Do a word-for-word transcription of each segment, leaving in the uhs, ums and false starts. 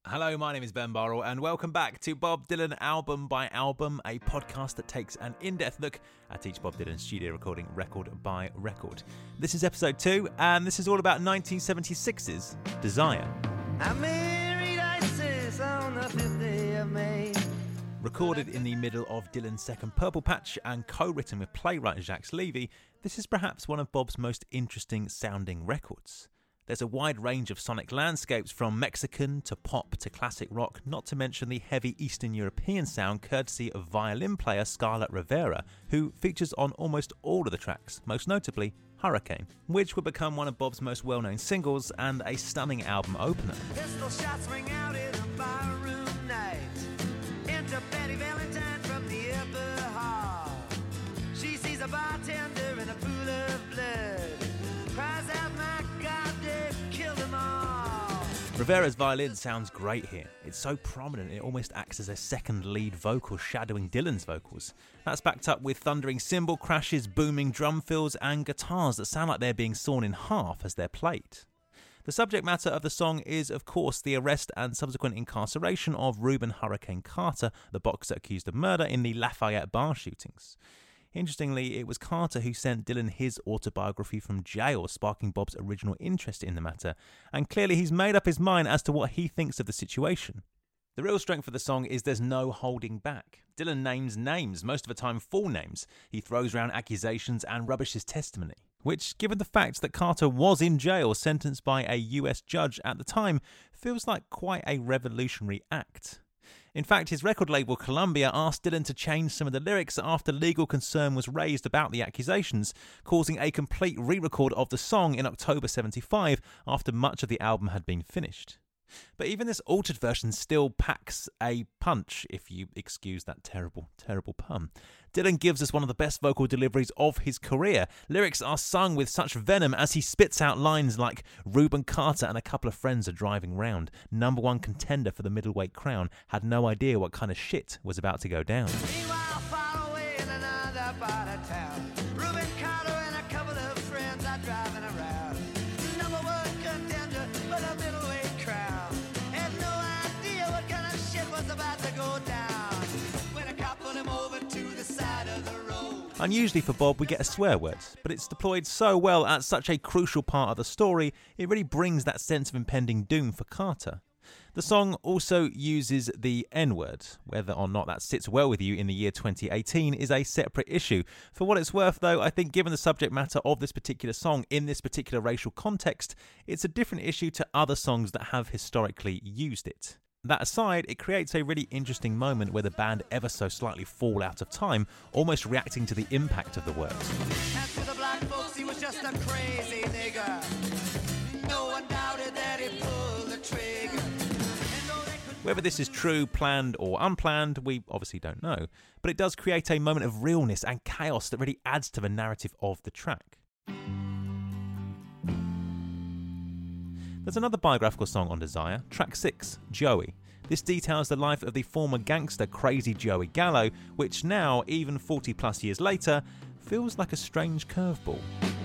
Hello, my name is Ben Burrell, and welcome back to Bob Dylan Album by Album, a podcast that takes an in-depth look at each Bob Dylan studio recording, record by record. This is episode two, and this is all about nineteen seventy-six's Desire. I married Isis on the fifth day of May. Recorded in the middle of Dylan's second Purple Patch and co-written with playwright Jacques Levy, this is perhaps one of Bob's most interesting sounding records. There's a wide range of sonic landscapes from Mexican to pop to classic rock, not to mention the heavy Eastern European sound courtesy of violin player Scarlett Rivera, who features on almost all of the tracks, most notably Hurricane, which would become one of Bob's most well-known singles and a stunning album opener. Pistol shots ring out in a barroom night. Enter Betty Valentine from the upper hall. She sees a bartender in a pool of blood. Cries out, my God, they've killed them all. Rivera's violin sounds great here. It's so prominent it almost acts as a second lead vocal shadowing Dylan's vocals. That's backed up with thundering cymbal crashes, booming drum fills and guitars that sound like they're being sawn in half as they're played. The subject matter of the song is, of course, the arrest and subsequent incarceration of Reuben Hurricane Carter, the boxer accused of murder in the Lafayette bar shootings. Interestingly, it was Carter who sent Dylan his autobiography from jail, sparking Bob's original interest in the matter, and clearly he's made up his mind as to what he thinks of the situation. The real strength of the song is there's no holding back. Dylan names names, most of the time full names. He throws around accusations and rubbishes testimony, which, given the fact that Carter was in jail, sentenced by a U S judge at the time, feels like quite a revolutionary act. In fact, his record label Columbia asked Dylan to change some of the lyrics after legal concern was raised about the accusations, causing a complete re-record of the song in October seventy-five after much of the album had been finished. But even this altered version still packs a punch, if you excuse that terrible, terrible pun. Dylan gives us one of the best vocal deliveries of his career. Lyrics are sung with such venom as he spits out lines like Reuben Carter and a couple of friends are driving round. Number one contender for the middleweight crown had no idea what kind of shit was about to go down. Meanwhile, far away in another part of town, Reuben Carter and a couple of friends are driving around. Number one contender for the middleweight crown. Had no idea what kind of shit was about to go down. When a cop pulled him over to the side of the road. Unusually for Bob, we get a swear word, but it's deployed so well at such a crucial part of the story, it really brings that sense of impending doom for Carter. The song also uses the N-word. Whether or not that sits well with you in the year twenty eighteen is a separate issue. For what it's worth, though, I think given the subject matter of this particular song in this particular racial context, it's a different issue to other songs that have historically used it. That aside, it creates a really interesting moment where the band ever so slightly fall out of time, almost reacting to the impact of the words. As for the black folks, he was just a crazy nigger. No one doubted that he pulled the trigger. Whether this is true, planned or unplanned, we obviously don't know, but it does create a moment of realness and chaos that really adds to the narrative of the track. There's another biographical song on Desire, track six, Joey. This details the life of the former gangster Crazy Joey Gallo, which now, even forty plus years later, feels like a strange curveball.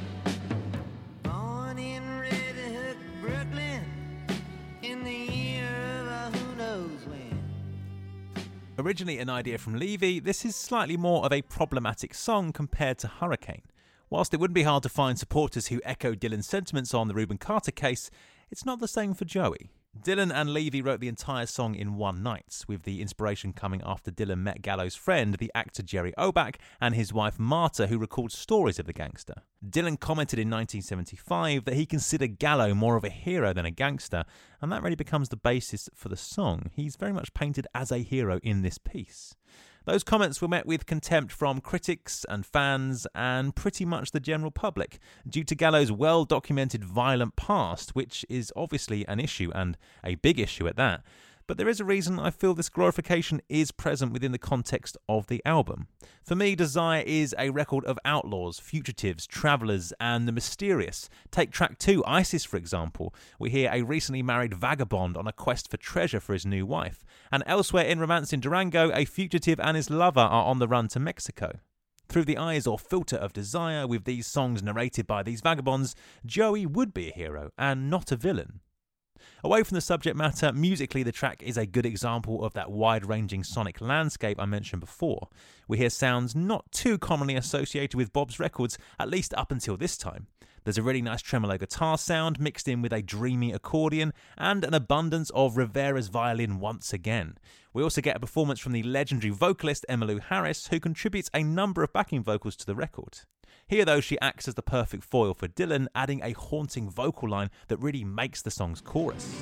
Born in Red Hook, Brooklyn, in the year of who knows when. Originally an idea from Levy, this is slightly more of a problematic song compared to Hurricane. Whilst it wouldn't be hard to find supporters who echo Dylan's sentiments on the Reuben Carter case, it's not the same for Joey. Dylan and Levy wrote the entire song in one night, with the inspiration coming after Dylan met Gallo's friend, the actor Jerry Orbach, and his wife Marta, who recalled stories of the gangster. Dylan commented in nineteen seventy-five that he considered Gallo more of a hero than a gangster, and that really becomes the basis for the song. He's very much painted as a hero in this piece. Those comments were met with contempt from critics and fans and pretty much the general public due to Gallo's well-documented violent past, which is obviously an issue and a big issue at that. But there is a reason I feel this glorification is present within the context of the album. For me, Desire is a record of outlaws, fugitives, travellers, and the mysterious. Take track two, Isis, for example. We hear a recently married vagabond on a quest for treasure for his new wife. And elsewhere in Romance in Durango, a fugitive and his lover are on the run to Mexico. Through the eyes or filter of Desire, with these songs narrated by these vagabonds, Joey would be a hero and not a villain. Away from the subject matter, musically the track is a good example of that wide-ranging sonic landscape I mentioned before. We hear sounds not too commonly associated with Bob's records, at least up until this time. There's a really nice tremolo guitar sound mixed in with a dreamy accordion and an abundance of Rivera's violin once again. We also get a performance from the legendary vocalist Emmylou Harris, who contributes a number of backing vocals to the record. Here, though, she acts as the perfect foil for Dylan, adding a haunting vocal line that really makes the song's chorus.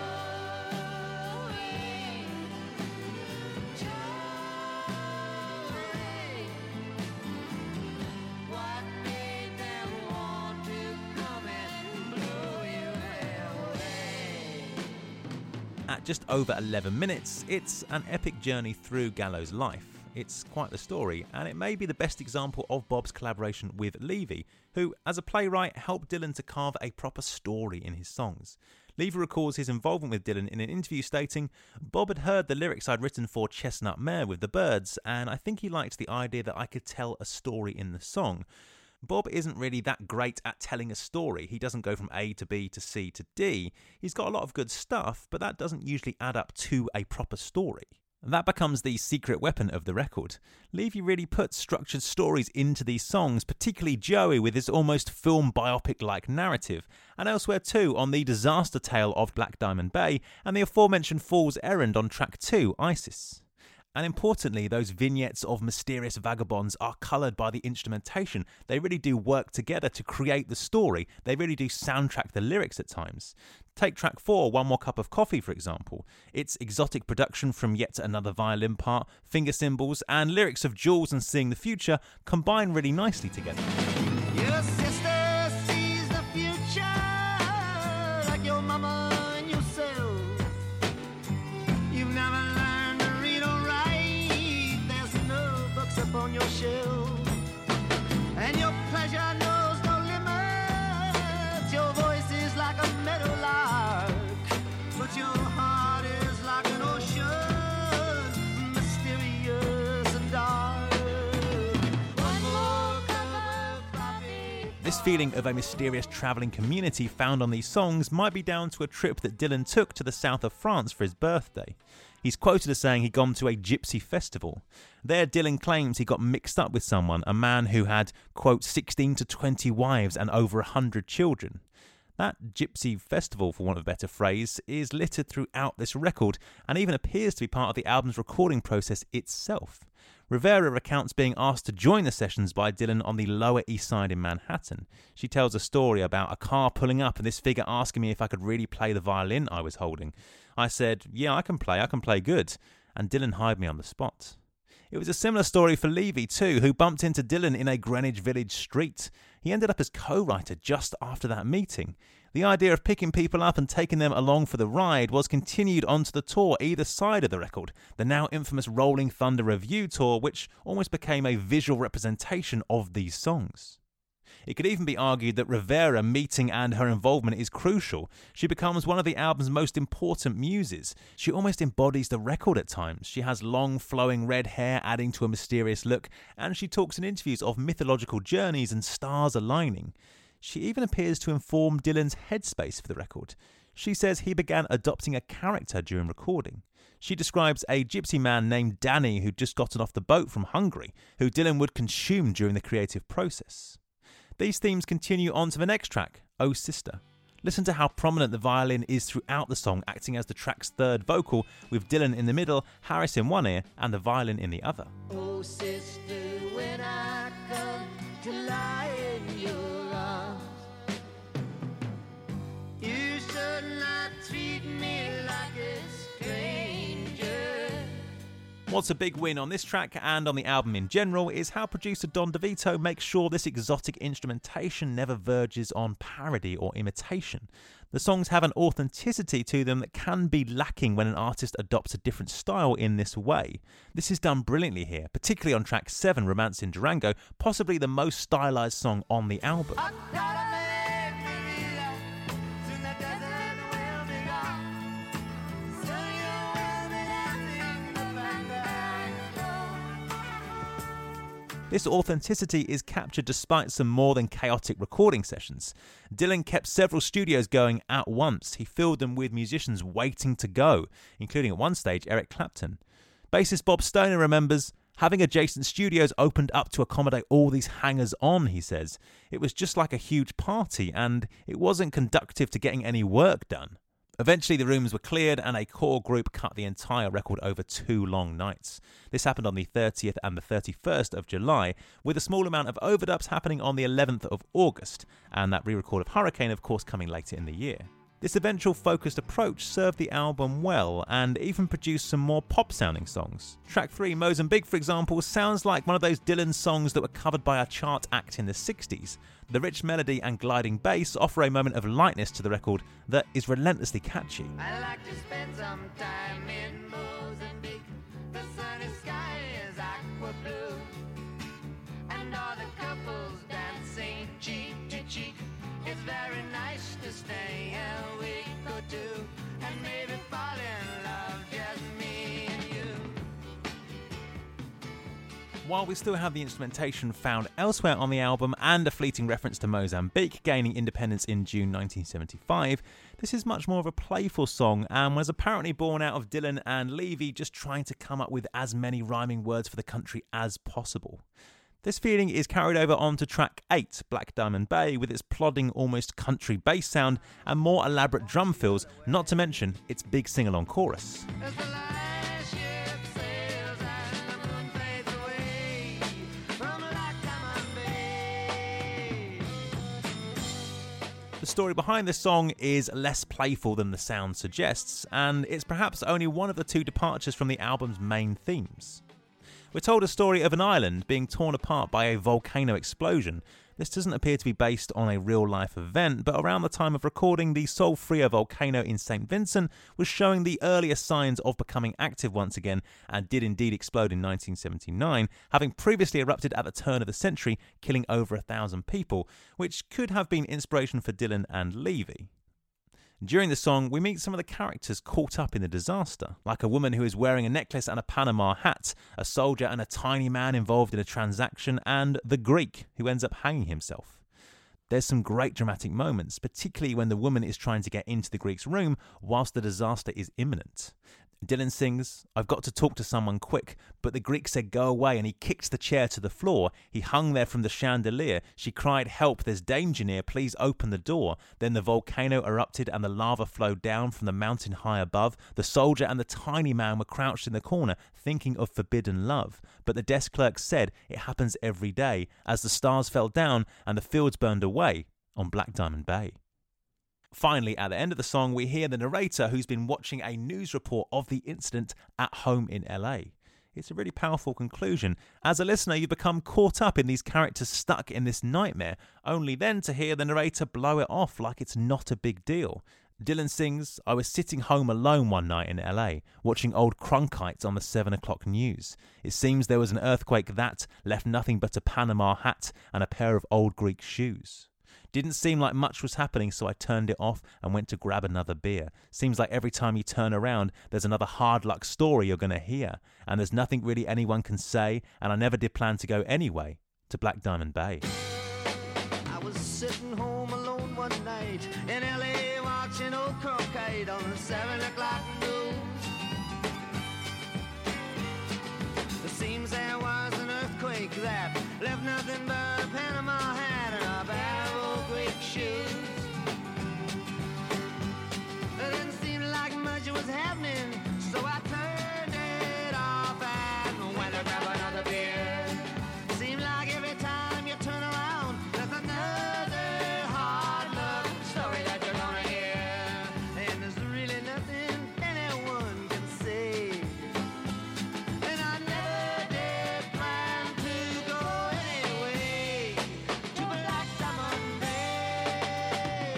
At just over eleven minutes, it's an epic journey through Gallo's life. It's quite the story, and it may be the best example of Bob's collaboration with Levy, who, as a playwright, helped Dylan to carve a proper story in his songs. Levy recalls his involvement with Dylan in an interview stating, "Bob had heard the lyrics I'd written for Chestnut Mare with the Byrds, and I think he liked the idea that I could tell a story in the song. Bob isn't really that great at telling a story. He doesn't go from A to B to C to D. He's got a lot of good stuff, but that doesn't usually add up to a proper story." That becomes the secret weapon of the record. Levy really puts structured stories into these songs, particularly Joey with his almost film biopic-like narrative, and elsewhere too on the disaster tale of Black Diamond Bay and the aforementioned Fool's Errand on track two, Isis. And importantly, those vignettes of mysterious vagabonds are coloured by the instrumentation. They really do work together to create the story. They really do soundtrack the lyrics at times. Take track four, One More Cup of Coffee, for example. Its exotic production from yet another violin part, finger cymbals, and lyrics of Jules and Seeing the Future combine really nicely together. Your sister sees the future like your mama and yourself. You've never learned to read or write. There's no books up on your shelf. And your pleasure knows no limits. Your voice is like a meadowlark, but your heart is like an ocean, mysterious and dark. One more cup of coffee. This feeling of a mysterious travelling community found on these songs might be down to a trip that Dylan took to the south of France for his birthday. He's quoted as saying he'd gone to a gypsy festival. There, Dylan claims he got mixed up with someone, a man who had, quote, sixteen to twenty wives and over one hundred children. That gypsy festival, for want of a better phrase, is littered throughout this record and even appears to be part of the album's recording process itself. Rivera recounts being asked to join the sessions by Dylan on the Lower East Side in Manhattan. She tells a story about a car pulling up and this figure asking me if I could really play the violin I was holding. I said, yeah, I can play, I can play good. And Dylan hired me on the spot. It was a similar story for Levy too, who bumped into Dylan in a Greenwich Village street. He ended up as co-writer just after that meeting. The idea of picking people up and taking them along for the ride was continued onto the tour either side of the record, the now infamous Rolling Thunder Revue tour, which almost became a visual representation of these songs. It could even be argued that Rivera meeting and her involvement is crucial. She becomes one of the album's most important muses. She almost embodies the record at times. She has long flowing red hair adding to a mysterious look, and she talks in interviews of mythological journeys and stars aligning. She even appears to inform Dylan's headspace for the record. She says he began adopting a character during recording. She describes a gypsy man named Danny who'd just gotten off the boat from Hungary, who Dylan would consume during the creative process. These themes continue on to the next track, Oh Sister. Listen to how prominent the violin is throughout the song, acting as the track's third vocal, with Dylan in the middle, Harris in one ear, and the violin in the other. Oh sister, when I come to lie in your arms, you should not treat me like a stranger. What's a big win on this track and on the album in general is how producer Don DeVito makes sure this exotic instrumentation never verges on parody or imitation. The songs have an authenticity to them that can be lacking when an artist adopts a different style in this way. This is done brilliantly here, particularly on track seven, Romance in Durango, possibly the most stylized song on the album. This authenticity is captured despite some more than chaotic recording sessions. Dylan kept several studios going at once. He filled them with musicians waiting to go, including at one stage Eric Clapton. Bassist Bob Stoner remembers, having adjacent studios opened up to accommodate all these hangers-on, he says. It was just like a huge party, and it wasn't conducive to getting any work done. Eventually the rooms were cleared and a core group cut the entire record over two long nights. This happened on the thirtieth and the thirty-first of July, with a small amount of overdubs happening on the eleventh of August, and that re-record of Hurricane of course coming later in the year. This eventual focused approach served the album well and even produced some more pop-sounding songs. Track three, Mozambique, for example, sounds like one of those Dylan songs that were covered by a chart act in the sixties. The rich melody and gliding bass offer a moment of lightness to the record that is relentlessly catchy. I like to spend some time in Mozambique. The sunny sky is aqua blue, and all the couples dancing cheek to cheek. It's very nice to stay a week or two and maybe fall in love, just me and you. While we still have the instrumentation found elsewhere on the album and a fleeting reference to Mozambique gaining independence in June nineteen seventy-five, this is much more of a playful song and was apparently born out of Dylan and Levy just trying to come up with as many rhyming words for the country as possible. This feeling is carried over onto track eight, Black Diamond Bay, with its plodding, almost country bass sound and more elaborate drum fills, not to mention its big sing-along chorus. As the last ship sails and the moon fades away from Black Diamond Bay. The story behind this song is less playful than the sound suggests, and it's perhaps only one of the two departures from the album's main themes. We're told a story of an island being torn apart by a volcano explosion. This doesn't appear to be based on a real-life event, but around the time of recording, the Solfria volcano in Saint Vincent was showing the earliest signs of becoming active once again and did indeed explode in nineteen seventy-nine, having previously erupted at the turn of the century, killing over a thousand people, which could have been inspiration for Dylan and Levy. During the song, we meet some of the characters caught up in the disaster, like a woman who is wearing a necklace and a Panama hat, a soldier and a tiny man involved in a transaction, and the Greek, who ends up hanging himself. There's some great dramatic moments, particularly when the woman is trying to get into the Greek's room whilst the disaster is imminent. Dylan sings, "I've got to talk to someone quick," but the Greek said go away and he kicked the chair to the floor. He hung there from the chandelier. She cried, "Help, there's danger near, please open the door." Then the volcano erupted and the lava flowed down from the mountain high above. The soldier and the tiny man were crouched in the corner, thinking of forbidden love. But the desk clerk said it happens every day, as the stars fell down and the fields burned away on Black Diamond Bay. Finally, at the end of the song, we hear the narrator who's been watching a news report of the incident at home in L A. It's a really powerful conclusion. As a listener, you become caught up in these characters stuck in this nightmare, only then to hear the narrator blow it off like it's not a big deal. Dylan sings, "I was sitting home alone one night in L A, watching old Crunkites on the seven o'clock news. It seems there was an earthquake that left nothing but a Panama hat and a pair of old Greek shoes. Didn't seem like much was happening, so I turned it off and went to grab another beer. Seems like every time you turn around, there's another hard luck story you're going to hear. And there's nothing really anyone can say, and I never did plan to go anyway to Black Diamond Bay." I was sitting home alone one night in L A watching old Cronkite on the seven o'clock news. It seems there was an earthquake that left nothing but a Panama hat and a pair of old Greek shoes. It didn't seem like much was happening, so I turned it off and went to grab another beer. Seemed like every time you turn around, there's another hard luck story that you're gonna hear. And there's really nothing anyone can say. And I never did plan to go anyway to Black Diamond Bay.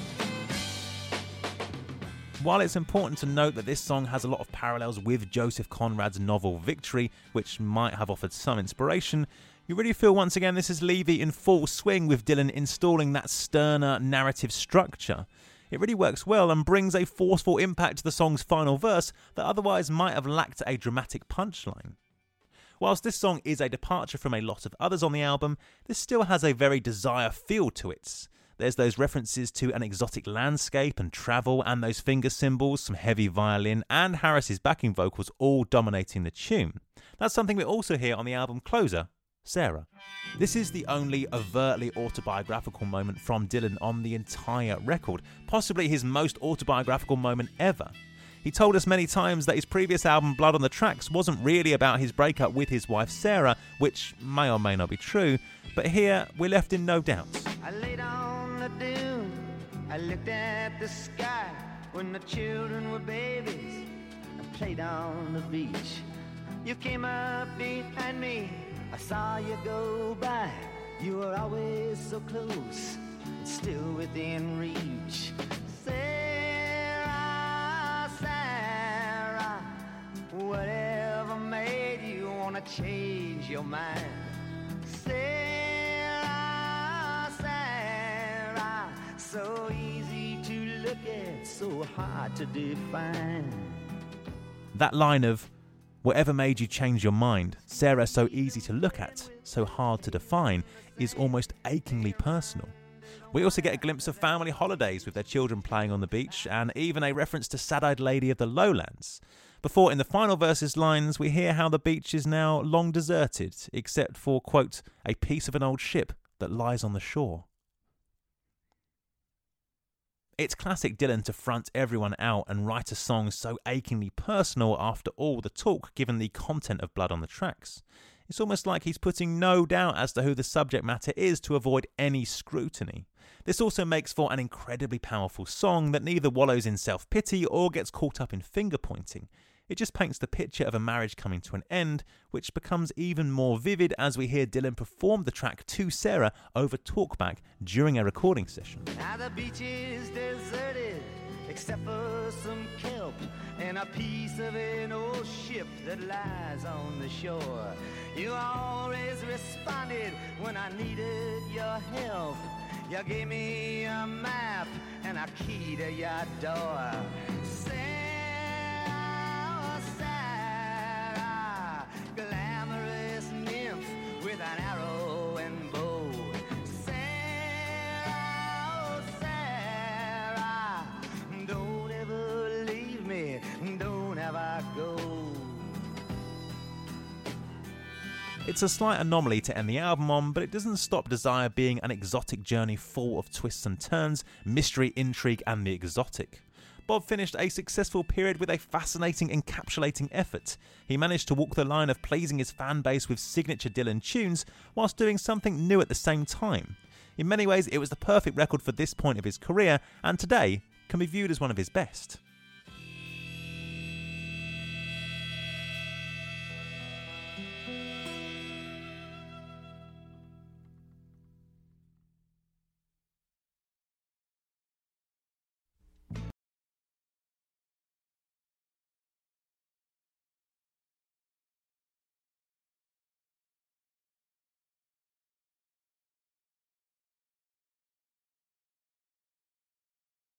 While it's important to note that this song has a lot of parallels with Joseph Conrad's novel Victory, which might have offered some inspiration, you really feel once again this is Levy in full swing with Dylan installing that sterner narrative structure. It really works well and brings a forceful impact to the song's final verse that otherwise might have lacked a dramatic punchline. Whilst this song is a departure from a lot of others on the album, this still has a very Desire feel to it. There's those references to an exotic landscape and travel, and those finger cymbals, some heavy violin, and Harris's backing vocals all dominating the tune. That's something we also hear on the album closer, Sarah. This is the only overtly autobiographical moment from Dylan on the entire record, possibly his most autobiographical moment ever. He told us many times that his previous album, Blood on the Tracks, wasn't really about his breakup with his wife Sarah, which may or may not be true, but here we're left in no doubt. I laid on the dune, I looked at the sky when the children were babies. I played on the beach. You came up behind me, I saw you go by. You were always so close, and still within reach. Sarah, Sarah, whatever made you wanna change your mind? Sarah, Sarah, so easy to look at, so hard to define. That line of, whatever made you change your mind, Sarah, so easy to look at, so hard to define, is almost achingly personal. We also get a glimpse of family holidays with their children playing on the beach, and even a reference to Sad-Eyed Lady of the Lowlands. Before, in the final verses lines, we hear how the beach is now long deserted, except for, quote, a piece of an old ship that lies on the shore. It's classic Dylan to front everyone out and write a song so achingly personal after all the talk, given the content of Blood on the Tracks. It's almost like he's putting no doubt as to who the subject matter is to avoid any scrutiny. This also makes for an incredibly powerful song that neither wallows in self-pity or gets caught up in finger-pointing. It just paints the picture of a marriage coming to an end, which becomes even more vivid as we hear Dylan perform the track to Sarah over talkback during a recording session. Now the beach is deserted, except for some kelp and a piece of an old ship that lies on the shore. You always responded when I needed your help. You gave me a map and a key to your door. Sarah, Sarah, glamorous nymph with an arrow and bow. Sarah, Sarah, don't ever leave me, don't ever go. It's a slight anomaly to end the album on, but it doesn't stop Desire being an exotic journey full of twists and turns, mystery, intrigue, and the exotic. Bob finished a successful period with a fascinating encapsulating effort. He managed to walk the line of pleasing his fan base with signature Dylan tunes, whilst doing something new at the same time. In many ways, it was the perfect record for this point of his career, and today can be viewed as one of his best.